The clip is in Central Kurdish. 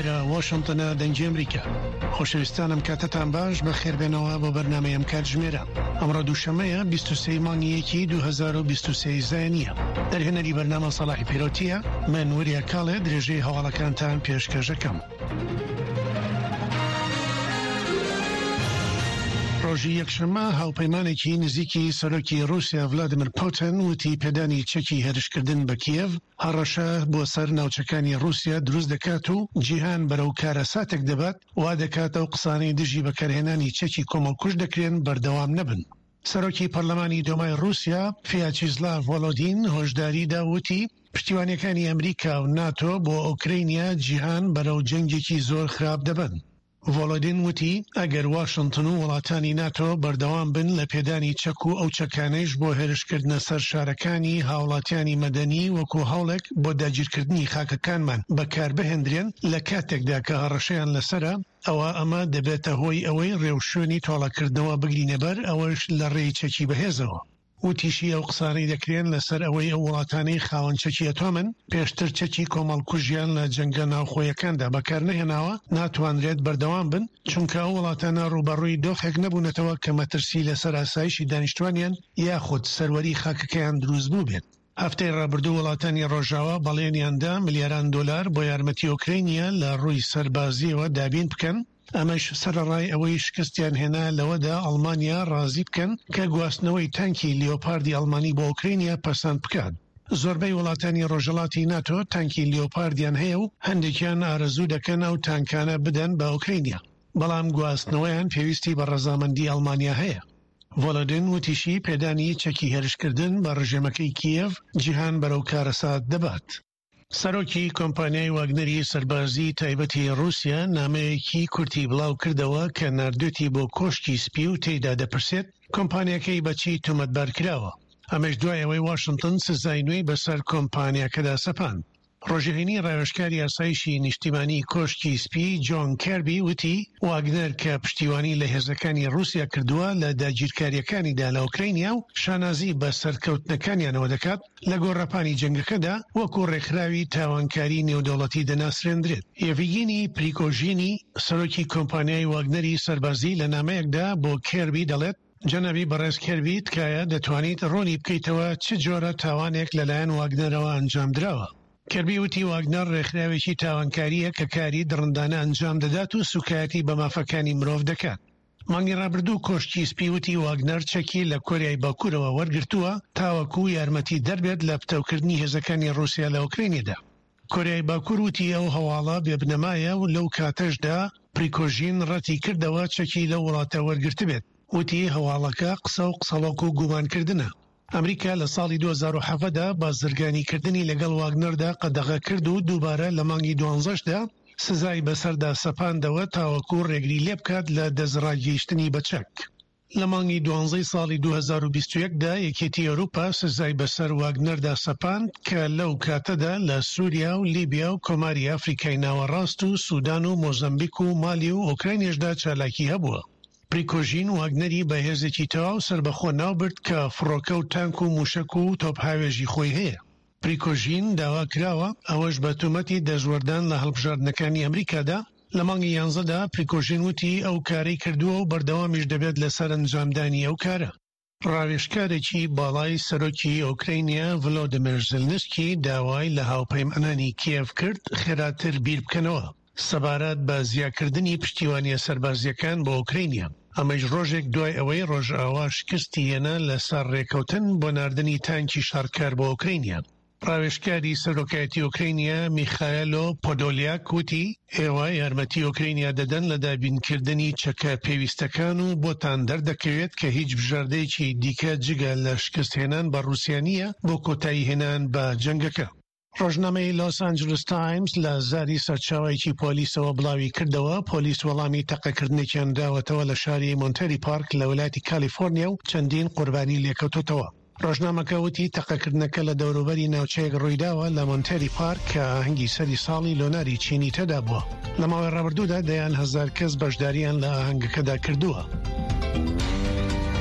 لێرە واشنتنە دەنگی ئەمریکا. خۆشەویستانم کاتتان باش بە خێربێنەوە بۆ بەرنامەیەم کاتژمێرە. ئەمڕۆ دووشەمەیە 23 مانگی 2023 زایانیە. دەرهێنەری بەرنامە سەڵاحی پیرۆتیە، من وریە کاڵێ درێژەی هەواڵەکانتان پێشکەشەکەم. ڕۆژی یەکشەمە هاوپەیمانێکی نزیکی سەرۆکی رووسیا ڤلادیمیر پوتین وتی پێدانی چەکی هێرشکردن بە کیێڤ هەڕەشە بۆ سەر ناوچەکانی رووسیا دروست دەکات و جیهان بەرەو کارە ساتێک دەبات وا دەکاتە و قسانەی دژی بەکارهێنانی چەکی کۆمەڵکوژ دەکرێن بەردەوام نەبن. سەرۆکی پەرلەمانی دۆمای رووسیا ڤیاچیسلاڤ ڤۆلۆدین هۆشداریدا وتی پشتیوانیەکانی ئەمریکا و ناتۆ بۆ ئوکرینیا جیهان بەرەو جەنگێکی زۆر خراپ دەبن. ڤۆلۆدین وتی ئەگەر واشنتن و وڵاتانی ناتۆ بەردەوام بن لە پێدانی چەک و ئەو چەکانەیش بۆ هێرشکردنە سەر شارەکانی هاوڵاتیانی مەدەنی وەکو هەوڵێک بۆ داگیرکردنی خاکەکانمان بەکاربهێنرێن لە کاتێکدا کە هەڕەشەیان لەسرە، ئەمە دەبێتە هۆی ئەوەی ڕێوشوێنی تۆڵەکردنەوە بگرینە بەر ئەوەش لە ڕێی چەکی بەهێزەوە. وتیشی ئەو قسانەی دەکرێن لەسەر ئەوەی ئەو وڵاتانەی خاوەن چەکی ئەتۆمن پێشتر چەکی کۆمەڵکوژیان لە جەنگە ناوخۆیەکاندا بەکار نەهێناوە ناتوانرێت بەردەوام بن، چونکە ئەو وڵاتانە ڕوبەڕووی دۆخێک نەبوونەتەوە کە مەترسی لەسەر ئاسایشی دانیشتوانیان یاخود سەروەری خاکەکەیان دروست بوو بێت. هەفتەی ڕابردوو وڵاتانی ڕۆژاوا بەڵێنیاندا ملیاران دۆلار بۆ یارمەتی ئوکرینیا لە ڕووی سەربازیەوە دابین بکەن، ئەمەش سەرڕای ئەوەی شکستیان هێنا لەوەدا ئەڵمانیا ڕازی بکەن کە گواستنەوەی تانکی لیۆپاردی ئەڵمانی بۆ ئوکرینیا پەسەند بکات. زۆربەی وڵاتانی ڕۆژهەڵاتی ناتۆ تانکی لیۆپاردیان هەیە و هەندێکیان ئارەزوو دەکەن ئەو تانکانە بدەن بە ئوکرینیا، بەڵام گواستنەوەیان پێویستی بە ڕەزامەندی ئەڵمانیا هەیە. ڤۆلۆدین وتیشی پێدانی چەکی هێرشکردن بە ڕژێمەکەی کیێڤ جیهان بەرەو کارەسات دەبات. سەرۆکی کۆمپانیای واگنەری سەربازی تایبەتی رووسیا نامەیەکی کورتی بڵاو کردەوە کە ناردوێتی بۆ کۆشکی سپی و تێیدا دەپرسێت کۆمپانیەکەی بەچی تۆمەتبار کراوە. ئەمەش دوای ئەوەی واشنتن سزای نوێی بەسەر کۆمپانیاکەدا سەپاند. ڕۆژهێنی ڕاوێژکاری ئاسایشی نیشتیمانی کۆشکی سپی جۆن کێربی وتی واگنەر کە پشتیوانی لە هێزەکانی رووسیا کردووە لە داگیرکاریەکانیدا لە ئوکرینیا و شانازی بە سەرکەوتنەکانیانەوە دەکات لە گۆڕەپانی جەنگەکەدا وەکو ڕێکخراوی تاوانکاری نێودەوڵەتی دەناسرێنرێت. یێڤگینی پریکۆژینی سەرۆکی کۆمپانیای واگنەری سەربازی لە نامەیەکدا بۆ کێربی دەڵێت جەنابی بەڕێز کێربی تکایە دەتوانیت ڕۆنی بکەیتەوە چ جۆرە تاوانێک لەلایەن واگنەرەوە ئەنجام درراوە. کێربی وتی واگنەر ڕێکخراوێکی تاوانکاریە کە کاری دڕندانە ئەنجام دەدات و سوکایەتی بە مافەکانی مرۆڤ دەکات. مانگی ڕابردوو کۆشکی سپی وتی واگنەر چەکی لە کۆریای باکوورەوە وەرگرتووە تاوەکو یارمەتی دەربێت لە پتەوکردنی هێزەکانی رووسیا لە ئوکرینیدا. کۆریای باکوور وتی ئەو هەواڵە بێبنەمایە و لەو کاتەشدا پریکۆژین ڕەتی کردەوە چەکی لە وڵاتە وەرگرت بێت. وتی هەواڵەکە قسە و قسەڵۆک و گومانکردنە. ئەمریکا لە ساڵی 2007دا بازرگانیکردنی لەگەڵ واگنەردا قەدەغە کرد و دووبارە لە مانگی 12دا سزای بەسەردا سەپاندەوە تاوەکو ڕێگری لێ بکات لە دەزڕاگەیشتنی بە چەک. لە مانگی 12 ساڵی 2021دا یەکێتی ئەوروپا سزای بەسەر واگنەردا سەپاند کە لەو کاتەدا لە سووریا و لیبیا و کۆماری ئەفریکای ناوەڕاست و سوودان و مۆزەمبیک و مالی و ئۆکراینێشدا چالاکی هەبووە. پریکۆژین واگنەری بەهێزێکی تەواو سربەخۆ ناوبرد کە فڕۆکە و تانک و موشک و تۆپهاوێژی خۆی هەیە. پریکۆژین داوا کراوە ئەوەش بە تومەتی دەژوەردان لە هەڵبژاردنەکانی ئەمریکادا. لە مانگی 11دا پریکۆژین وتی ئەو کارەی کردووە و بەردەوامیش دەبێت لەسەر ئەنجامدانی ئەو کارە. ڕاوێژکارێکی باڵای سەرۆکی ئوکرینیا ڤلۆدیمیر زێلنسکی داوای لە هاوپەیمانانی کیێڤ کرد خێراتر بیر بکەنەوە سەبارەت بە زیاکردنی پشتیوانیە سەربازیەکان بۆ ئوکرینیا. ئەمەش ڕۆژێک دوای ئەوەی ڕۆژئاوا شکستی هێنا لەسەر ڕێکەوتن بۆ ناردنی تانکی شارکار بۆ ئوکرینیا. ڕاوێژکاری سەرۆکایەتی ئوکرینیا میخایلۆ پۆدۆلیاک وتی ئێوە یارمەتی ئوکرینیا دەدەن لە دابینکردنی چەکە پێویستەکان و بۆتان دەردەکەوێت کە هیچ بژاردەیەکی دیکە جگە لە شکست هێنان بە رووسیانیە بۆ کۆتایی هێنان بە جەنگەکە. ڕۆژنامەی لۆس ئانجلس تایمز لە زاری سەرچاوایکی پۆلیسەوە بڵاوی کردەوە پۆلیس وەڵامی تەقەکردنێکیان داوەتەوە لە شاری مۆنتەری پارک لە وڵاتی کالیفۆرنیا و چەندین قوربانی لێکەوتوتەوە. ڕۆژنامەکە وتی تەقەکردنەکە لە دەوروبەری ناوچەیەک ڕوویداوە لە مۆنتەری پارک کە ئاهەنگی سەری ساڵی لۆناری چینی تەدا بووە. لە ماوەی ڕابردوودا دەیان هەزار کەس بەشداریان لە ئاهەنگەکەدا کردووە.